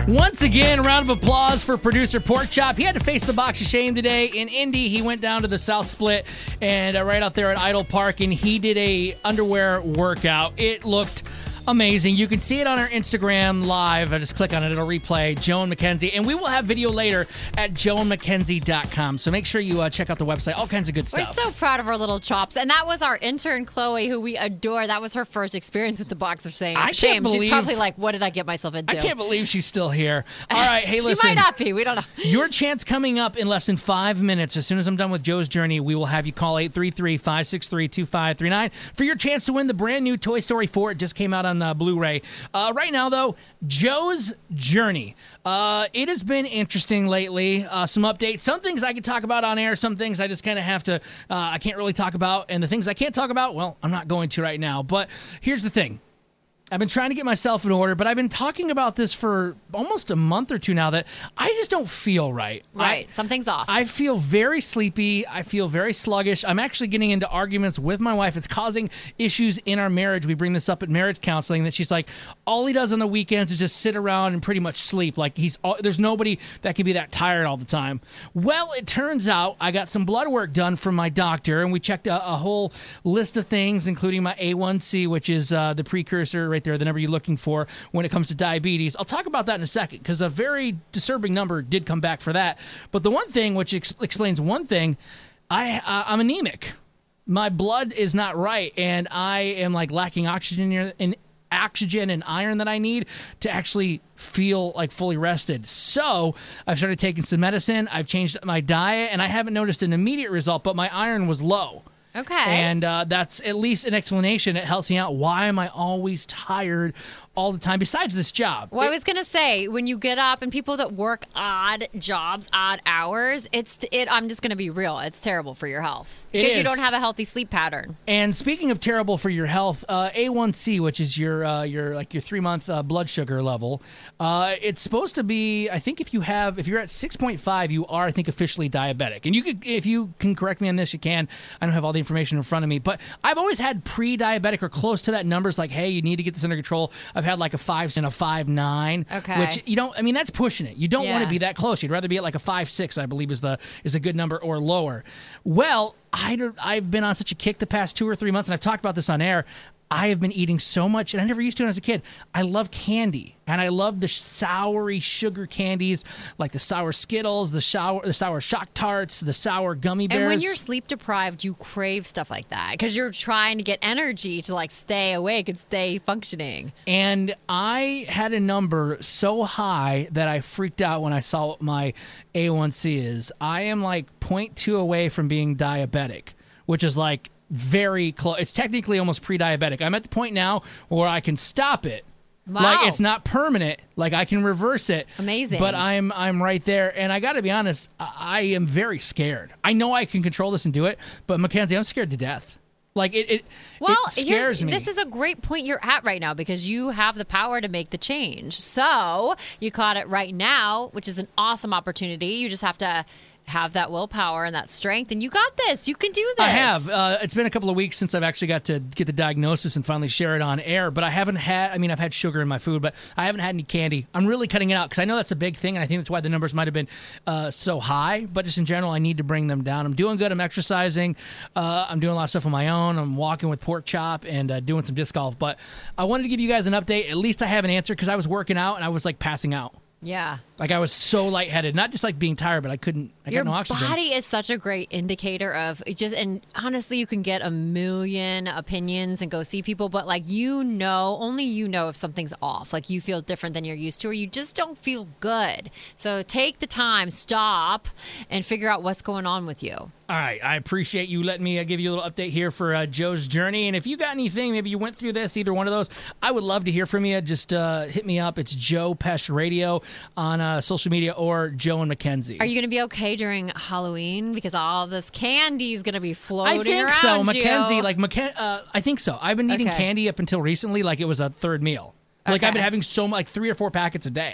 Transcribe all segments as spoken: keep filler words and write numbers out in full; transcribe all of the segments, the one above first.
Once again, round of applause for producer Pork Chop. He had to face the box of shame today. In Indy, he went down to the South Split and uh, right out there at Idle Park, and he did a underwear workout. It looked amazing. You can see it on our Instagram live. I just click on it. It'll replay. Joan McKenzie. And we will have video later at joan mckenzie dot com. So make sure you uh, check out the website. All kinds of good stuff. We're so proud of our little chops. And that was our intern, Chloe, who we adore. That was her first experience with the box of shame. I can't shame. believe, She's probably like, what did I get myself into? I can't believe she's still here. All right. Hey, listen. She might not be. We don't know. Your chance coming up in less than five minutes. As soon as I'm done with Joe's Journey, we will have you call eight three three, five six three, two five three nine for your chance to win the brand new Toy Story four. It just came out on uh, Blu-ray. Uh, right now, though, Joe's Journey. Uh, it has been interesting lately. Uh, some updates. Some things I can talk about on air. Some things I just kind of have to, uh, I can't really talk about. And the things I can't talk about, well, I'm not going to right now. But here's the thing. I've been trying to get myself in order, but I've been talking about this for almost a month or two now that I just don't feel right. Right. I, Something's off. I feel very sleepy. I feel very sluggish. I'm actually getting into arguments with my wife. It's causing issues in our marriage. We bring this up at marriage counseling that she's like, all he does on the weekends is just sit around and pretty much sleep. Like he's all, there's nobody that can be that tired all the time. Well, it turns out I got some blood work done from my doctor, and we checked a, a whole list of things, including my A one C, which is uh, the precursor right there, the number you're looking for when it comes to diabetes. I'll talk about that in a second because a very disturbing number did come back for that. But the one thing which ex- explains one thing, I uh, I'm anemic. My blood is not right, and I am like lacking oxygen in, in oxygen and iron that I need to actually feel like fully rested. So I've started taking some medicine. I've changed my diet, and I haven't noticed an immediate result, but my iron was low. Okay. And uh, that's at least an explanation. It helps me out. Why am I always tired all the time besides this job? Well, it, I was going to say, when you get up and people that work odd jobs, odd hours, it's it. I'm just going to be real. It's terrible for your health because you don't have a healthy sleep pattern. And speaking of terrible for your health, uh, A one C, which is your uh, your like your three month uh, blood sugar level, uh, it's supposed to be. I think if you have if you're at six point five, you are I think officially diabetic. And you could if you can correct me on this, you can. I don't have all the information in front of me, but I've always had pre-diabetic or close to that numbers. Like, hey, you need to get this under control. I've had like a five and a five nine, okay. which you don't. I mean, that's pushing it. You don't yeah. want to be that close. You'd rather be at like a five six, I believe, is the is a good number or lower. Well, I I've been on such a kick the past two or three months, and I've talked about this on air. I have been eating so much, and I never used to when I was a kid. I love candy, and I love the soury sugar candies, like the sour Skittles, the sour, the sour Shock Tarts, the sour gummy bears. And when you're sleep deprived, you crave stuff like that because you're trying to get energy to like stay awake and stay functioning. And I had a number so high that I freaked out when I saw what my A one C is. I am like zero point two away from being diabetic, which is like very close. It's technically almost pre-diabetic. I'm at the point now where I can stop it. Wow. Like it's not permanent. Like I can reverse it. Amazing. But I'm I'm right there, and I got to be honest. I, I am very scared. I know I can control this and do it, but Mackenzie, I'm scared to death. Like it, it, well, it scares me. This is a great point you're at right now because you have the power to make the change. So you caught it right now, which is an awesome opportunity. You just have to have that willpower and that strength, and you got this. You can do this. I have. Uh, it's been a couple of weeks since I've actually got to get the diagnosis and finally share it on air, but I haven't had, I mean, I've had sugar in my food, but I haven't had any candy. I'm really cutting it out because I know that's a big thing, and I think that's why the numbers might have been uh, so high, but just in general, I need to bring them down. I'm doing good. I'm exercising. Uh, I'm doing a lot of stuff on my own. I'm walking with Pork Chop and uh, doing some disc golf, but I wanted to give you guys an update. At least I have an answer because I was working out, and I was like passing out. Yeah. Like I was so lightheaded, not just like being tired, but I couldn't, I Your got no oxygen. Your body is such a great indicator of it just, and honestly, you can get a million opinions and go see people, but like, you know, only you know if something's off, like you feel different than you're used to, or you just don't feel good. So take the time, stop, and figure out what's going on with you. All right, I appreciate you letting me uh, give you a little update here for uh, Joe's Journey. And if you got anything, maybe you went through this, either one of those, I would love to hear from you. Just uh, hit me up. It's Joe Pesh Radio on uh, social media or Joe and Mackenzie. Are you going to be okay during Halloween? Because all this candy is going to be floating I think around so, you. Mackenzie. Like Macken- uh, I think so. I've been eating Okay. candy up until recently like it was a third meal. Like Okay. I've been having so much, like three or four packets a day.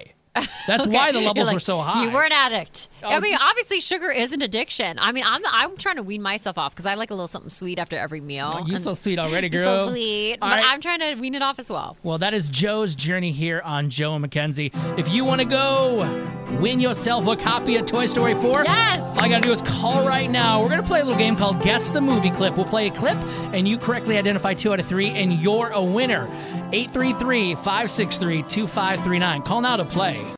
That's Okay. why the You're levels like, were so high. You were an addict. I Oh, mean, obviously, sugar is an addiction. I mean, I'm I'm trying to wean myself off because I like a little something sweet after every meal. You're And so sweet already, you're girl. so sweet. All But right. I'm trying to wean it off as well. Well, that is Joe's journey here on Joe and Mackenzie. If you want to go win yourself a copy of Toy Story four, Yes! all you got to do is call right now. We're going to play a little game called Guess the Movie Clip. We'll play a clip, and you correctly identify two out of three, and you're a winner. eight three three, five six three, two five three nine. Call now to play.